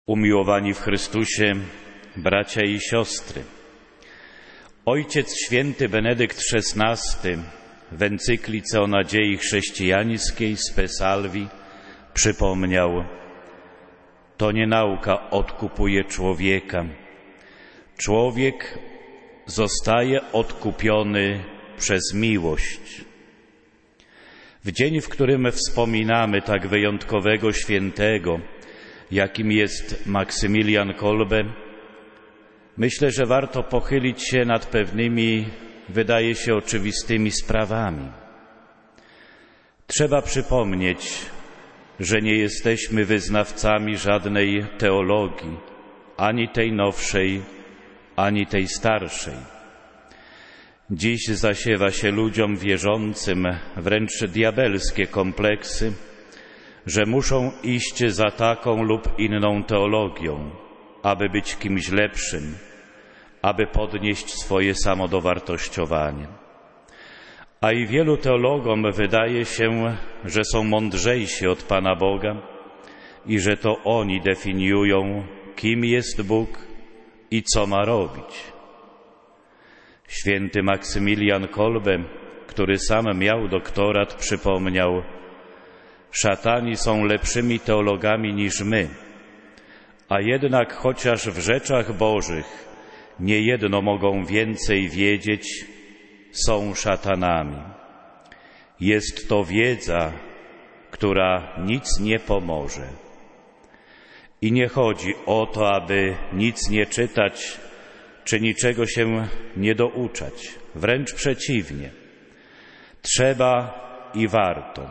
Umiłowani w Chrystusie, bracia i siostry, Ojciec Święty Benedykt XVI w encyklice o nadziei chrześcijańskiej Spe Salvi przypomniał: to nie nauka odkupuje człowieka. Człowiek zostaje odkupiony przez miłość. W dzień, w którym wspominamy tak wyjątkowego świętego, jakim jest Maksymilian Kolbe, myślę, że warto pochylić się nad pewnymi, wydaje się, oczywistymi sprawami. Trzeba przypomnieć, że nie jesteśmy wyznawcami żadnej teologii, ani tej nowszej, ani tej starszej. Dziś zasiewa się ludziom wierzącym wręcz diabelskie kompleksy, że muszą iść za taką lub inną teologią, aby być kimś lepszym, aby podnieść swoje samodowartościowanie. A i wielu teologom wydaje się, że są mądrzejsi od Pana Boga i że to oni definiują, kim jest Bóg i co ma robić. Święty Maksymilian Kolbe, który sam miał doktorat, przypomniał: szatani są lepszymi teologami niż my, a jednak chociaż w rzeczach bożych niejedno mogą więcej wiedzieć, są szatanami. Jest to wiedza, która nic nie pomoże. I nie chodzi o to, aby nic nie czytać, czy niczego się nie douczać. Wręcz przeciwnie. Trzeba i warto.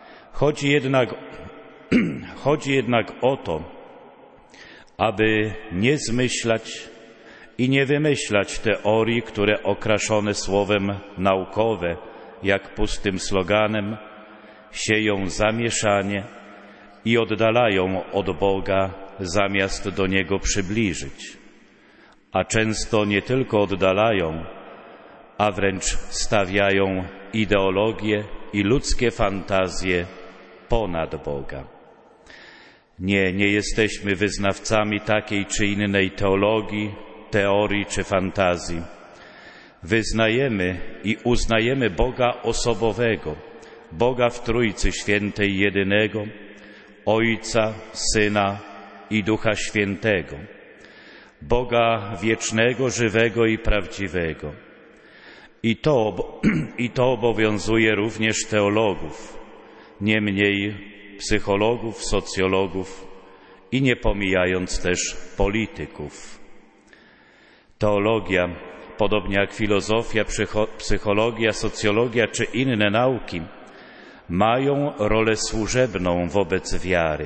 Chodzi jednak o to, aby nie zmyślać i nie wymyślać teorii, które okraszone słowem naukowe, jak pustym sloganem, sieją zamieszanie i oddalają od Boga, zamiast do Niego przybliżyć. A często nie tylko oddalają, a wręcz stawiają ideologię i ludzkie fantazje ponad Boga. Nie jesteśmy wyznawcami takiej czy innej teologii, teorii czy fantazji. Wyznajemy i uznajemy Boga osobowego, Boga w Trójcy Świętej jedynego, Ojca, Syna i Ducha Świętego, Boga wiecznego, żywego i prawdziwego. I to obowiązuje również teologów, nie mniej psychologów, socjologów i nie pomijając też polityków. Teologia, podobnie jak filozofia, psychologia, socjologia czy inne nauki, mają rolę służebną wobec wiary.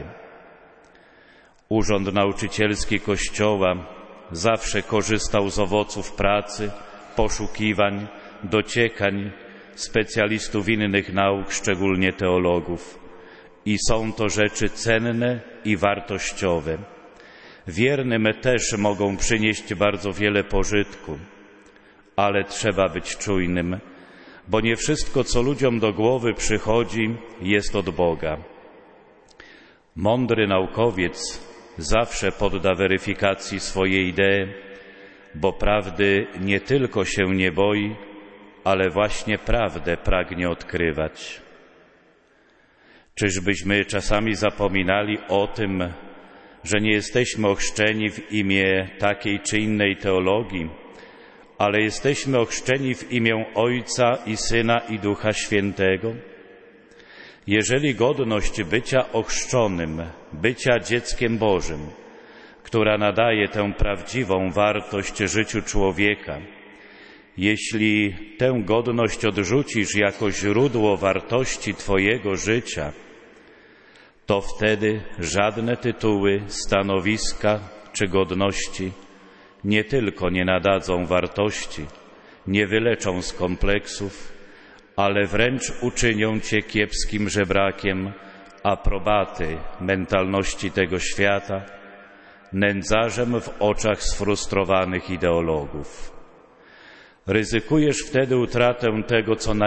Urząd nauczycielski Kościoła zawsze korzystał z owoców pracy, poszukiwań, dociekań specjalistów innych nauk, szczególnie teologów. I są to rzeczy cenne i wartościowe. Wiernym też mogą przynieść bardzo wiele pożytku, ale trzeba być czujnym, bo nie wszystko, co ludziom do głowy przychodzi, jest od Boga. Mądry naukowiec zawsze podda weryfikacji swoje idee, bo prawdy nie tylko się nie boi, ale właśnie prawdę pragnie odkrywać. Czyżbyśmy czasami zapominali o tym, że nie jesteśmy ochrzczeni w imię takiej czy innej teologii, ale jesteśmy ochrzczeni w imię Ojca i Syna i Ducha Świętego? Jeżeli godność bycia ochrzczonym, bycia dzieckiem Bożym, która nadaje tę prawdziwą wartość życiu człowieka, jeśli tę godność odrzucisz jako źródło wartości Twojego życia, to wtedy żadne tytuły, stanowiska czy godności nie tylko nie nadadzą wartości, nie wyleczą z kompleksów, ale wręcz uczynią Cię kiepskim żebrakiem aprobaty mentalności tego świata, nędzarzem w oczach sfrustrowanych ideologów. Ryzykujesz wtedy utratę tego, co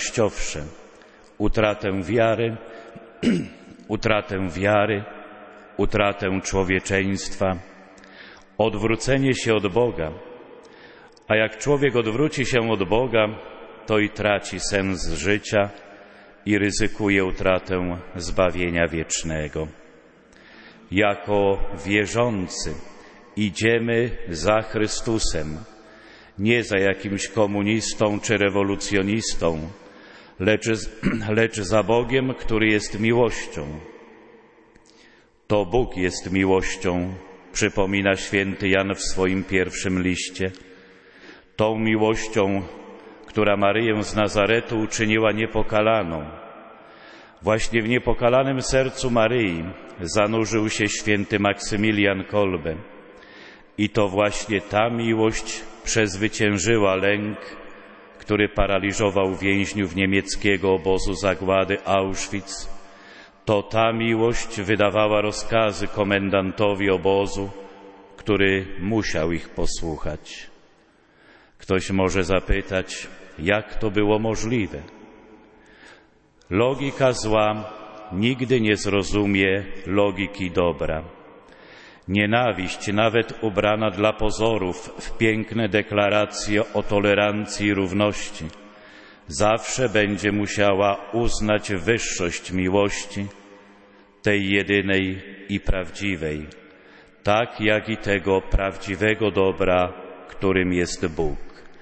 utratę wiary utratę człowieczeństwa, odwrócenie się od Boga. A jak człowiek odwróci się od Boga, to i traci sens życia i ryzykuje utratę zbawienia wiecznego. Jako wierzący idziemy za Chrystusem, nie za jakimś komunistą czy rewolucjonistą, lecz za Bogiem, który jest miłością. To Bóg jest miłością, przypomina święty Jan w swoim pierwszym liście. Tą miłością, która Maryję z Nazaretu uczyniła niepokalaną. Właśnie w niepokalanym sercu Maryi zanurzył się święty Maksymilian Kolbe. I to właśnie ta miłość przezwyciężyła lęk, który paraliżował więźniów niemieckiego obozu zagłady Auschwitz. To ta miłość wydawała rozkazy komendantowi obozu, który musiał ich posłuchać. Ktoś może zapytać, jak to było możliwe? Logika zła nigdy nie zrozumie logiki dobra. Nienawiść, nawet ubrana dla pozorów w piękne deklaracje o tolerancji i równości, zawsze będzie musiała uznać wyższość miłości, tej jedynej i prawdziwej, tak jak i tego prawdziwego dobra, którym jest Bóg.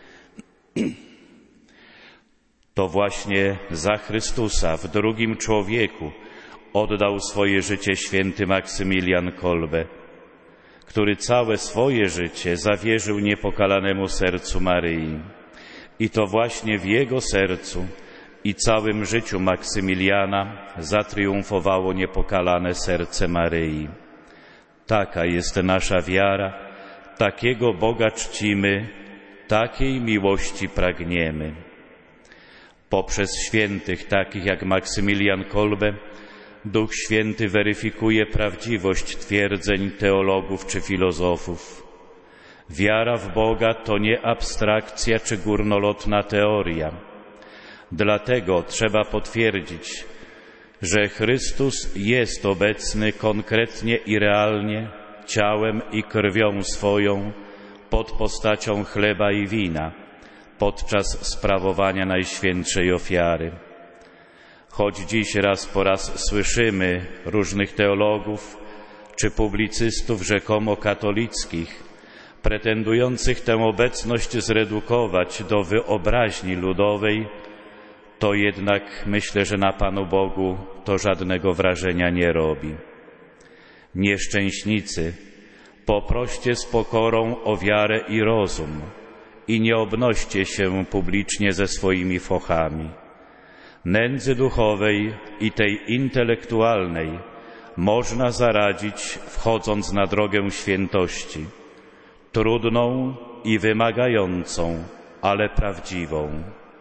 To właśnie za Chrystusa w drugim człowieku oddał swoje życie święty Maksymilian Kolbe, który całe swoje życie zawierzył niepokalanemu sercu Maryi. I to właśnie w jego sercu i całym życiu Maksymiliana zatriumfowało niepokalane serce Maryi. Taka jest nasza wiara, takiego Boga czcimy, takiej miłości pragniemy. Poprzez świętych takich jak Maksymilian Kolbe Duch Święty weryfikuje prawdziwość twierdzeń teologów czy filozofów. Wiara w Boga to nie abstrakcja czy górnolotna teoria. Dlatego trzeba potwierdzić, że Chrystus jest obecny konkretnie i realnie ciałem i krwią swoją pod postacią chleba i wina podczas sprawowania Najświętszej Ofiary. Choć dziś raz po raz słyszymy różnych teologów czy publicystów rzekomo katolickich, pretendujących tę obecność zredukować do wyobraźni ludowej, to jednak myślę, że na Panu Bogu to żadnego wrażenia nie robi. Nieszczęśnicy, poproście z pokorą o wiarę i rozum i nie obnoście się publicznie ze swoimi fochami. Nędzy duchowej i tej intelektualnej można zaradzić, wchodząc na drogę świętości, trudną i wymagającą, ale prawdziwą.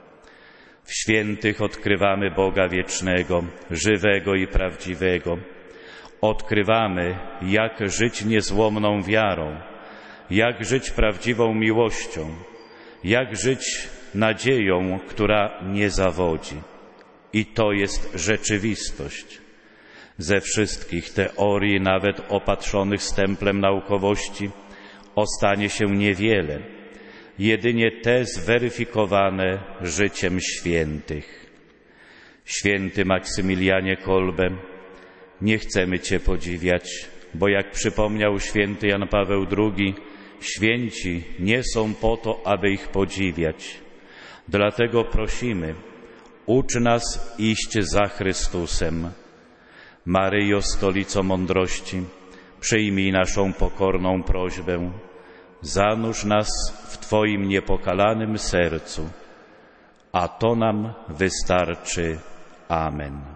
W świętych odkrywamy Boga wiecznego, żywego i prawdziwego. Odkrywamy, jak żyć niezłomną wiarą, jak żyć prawdziwą miłością, jak żyć nadzieją, która nie zawodzi. I to jest rzeczywistość. Ze wszystkich teorii, nawet opatrzonych stemplem naukowości, ostanie się niewiele, jedynie te zweryfikowane życiem świętych. Święty Maksymilianie Kolbe, nie chcemy Cię podziwiać, bo jak przypomniał święty Jan Paweł II, święci nie są po to, aby ich podziwiać. Dlatego prosimy, ucz nas iść za Chrystusem. Maryjo, stolico mądrości, przyjmij naszą pokorną prośbę. Zanurz nas w Twoim niepokalanym sercu, a to nam wystarczy. Amen.